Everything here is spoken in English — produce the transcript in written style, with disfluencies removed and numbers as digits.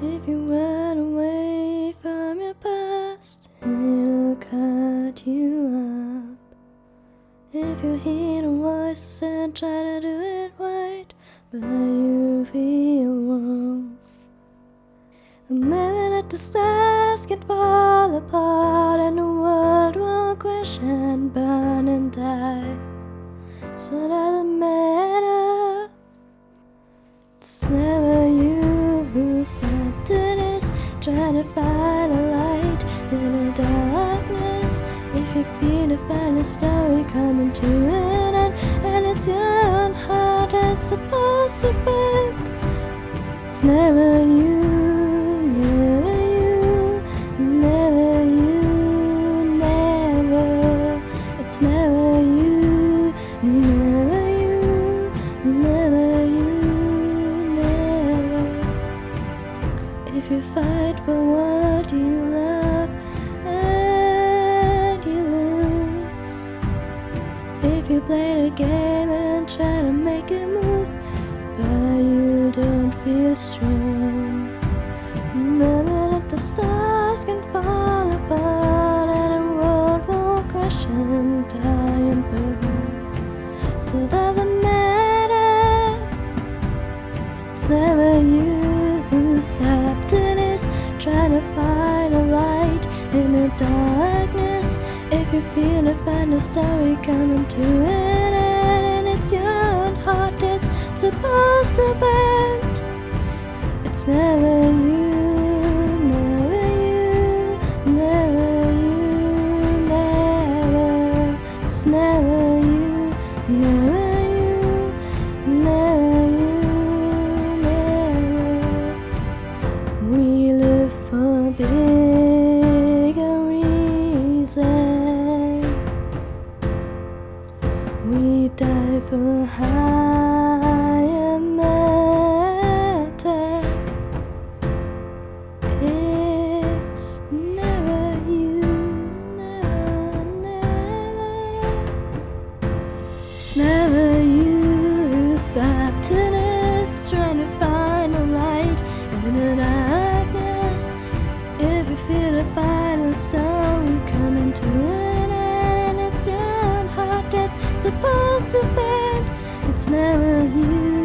If you run away from your past, it'll cut you up. If you hear the voices and try to do it right, but you feel wrong. Remember that the stars can fall apart and the world will crash and burn and die. So it doesn't matter. It's never you who's up to this, trying to find a light in the darkness. If you feel the final story coming to an end, and it's your own heart that's supposed to bend, it's never you, never you, never you, never. It's never you, never you, never you, never. If you fight for what you love and you lose, if you play the game and try to make it move, but you don't feel strong, remember that the stars can fall apart and the world will crash and die and burn. So it doesn't matter. It's never you who's up to this, trying to find a light in the darkness. If you feel the final story coming to an end, and it's your own heart that's supposed to bend, it's never you, never you, never you, never. It's never you, never you, never you, never. We live for bigger reasons. We die for higher matter. It's never you, never, never. It's never you who's up to this, trying to find a light in the darkness. If you feel the final story coming to an end, and it's your own heart that's supposed to bend, it's never you.